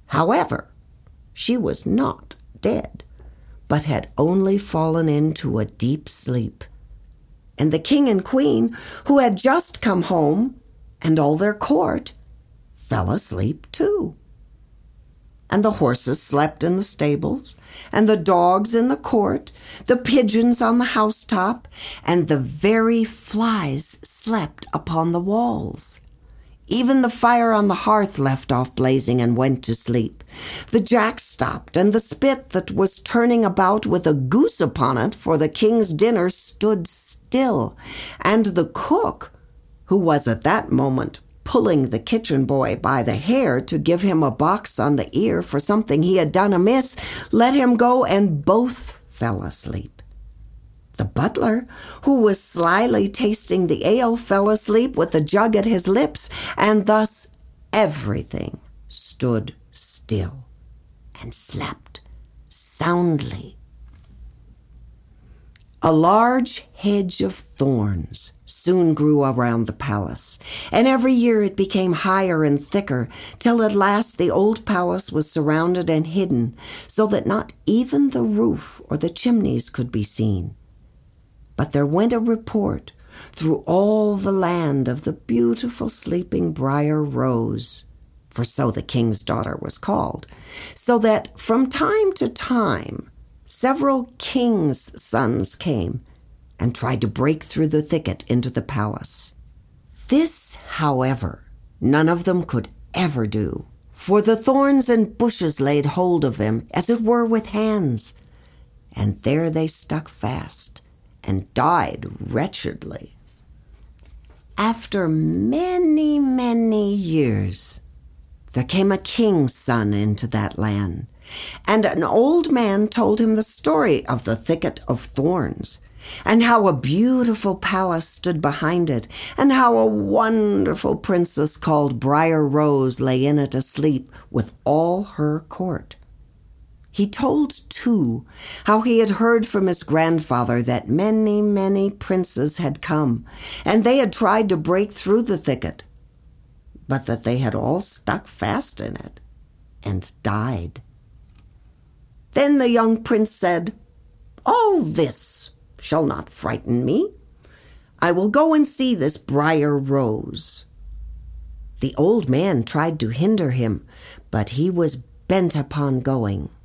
However, she was not dead, but had only fallen into a deep sleep. And the king and queen, who had just come home, and all their court, fell asleep too. And the horses slept in the stables, and the dogs in the court, the pigeons on the housetop, and the very flies slept upon the walls. Even the fire on the hearth left off blazing and went to sleep. The jack stopped, and the spit that was turning about with a goose upon it for the king's dinner stood still, and the cook, who was at that moment pulling the kitchen boy by the hair to give him a box on the ear for something he had done amiss, let him go, and both fell asleep. The butler, who was slyly tasting the ale, fell asleep with the jug at his lips, and thus everything stood still and slept soundly. A large hedge of thorns soon grew around the palace, and every year it became higher and thicker, till at last the old palace was surrounded and hidden, so that not even the roof or the chimneys could be seen. But there went a report through all the land of the beautiful sleeping Briar Rose, for so the king's daughter was called, so that from time to time several kings' sons came and tried to break through the thicket into the palace. This, however, none of them could ever do, for the thorns and bushes laid hold of them, as it were with hands, and there they stuck fast and died wretchedly. After many, many years, there came a king's son into that land, and an old man told him the story of the thicket of thorns, and how a beautiful palace stood behind it, and how a wonderful princess called Briar Rose lay in it asleep with all her court. He told, too, how he had heard from his grandfather that many, many princes had come, and they had tried to break through the thicket, but that they had all stuck fast in it and died. Then the young prince said, "All this shall not frighten me. I will go and see this Briar Rose." The old man tried to hinder him, but he was bent upon going.